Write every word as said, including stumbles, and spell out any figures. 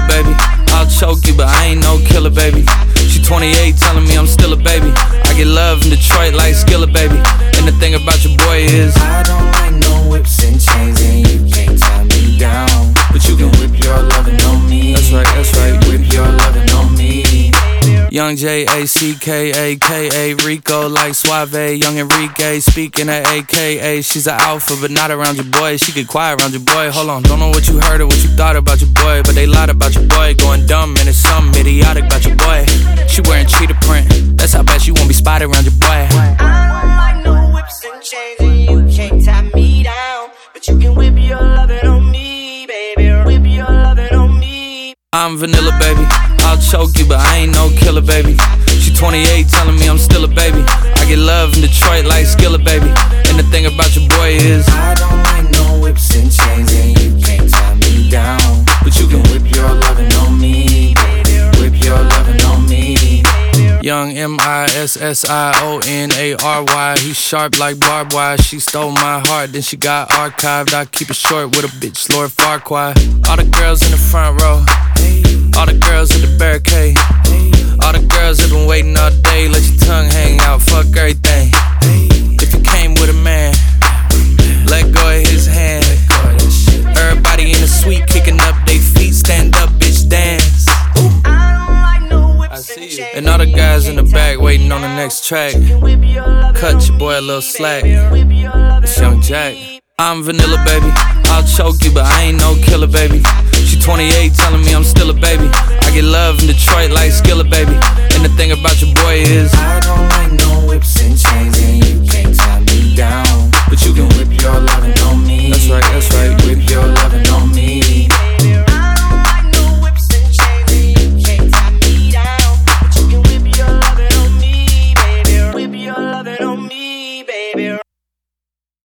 baby. I'll choke you, but I ain't no killer, baby. She twenty-eight, telling me I'm still a baby. I get love in Detroit like Skillet, baby. And the thing about your boy is I don't like no whips and chains, and you can't tie me down. But you can whip your lovin' on me. That's right, that's right. Whip your lovin' on me. Young J A C K A K A Rico like Suave, Young Enrique speaking at A K A. She's an alpha but not around your boy. She get quiet around your boy. Hold on, don't know what you heard or what you thought about your boy, but they lied about your boy. Going dumb and it's something idiotic about your boy. She wearing cheetah print, that's how bad she won't be spotted around your boy. I don't like no whips and chains, and you can't tie me down. But you can whip your lovin' on me, baby. Whip your lovin' on me. I'm vanilla, baby. I'll choke you, but I ain't no killer, baby. She twenty-eight, telling me I'm still a baby. I get love in Detroit like Skillet, baby. And the thing about your boy is I don't like no whips and chains, and you can't tie me down. but you You can can whip your lovin' on me, baby. Whip your lovin' on me. Young M I S S I O N A R Y. He sharp like barbed wire. She stole my heart, then she got archived. I keep it short with a bitch, Lord Farquaad. All the girls in the front row, all the girls at the barricade, all the girls have been waiting all day. Let your tongue hang out, fuck everything. If you came with a man, let go of his hand. Everybody in the suite kicking up they feet. Stand up, bitch, dance. I see you. And all the guys in the back waiting on the next track. Cut your boy a little slack. It's Young Jack. I'm vanilla, baby. I'll choke you, but I ain't no killer, baby. She twenty-eight, telling me I'm still a baby. I get love in Detroit like Skillet, baby. And the thing about your boy is I don't like no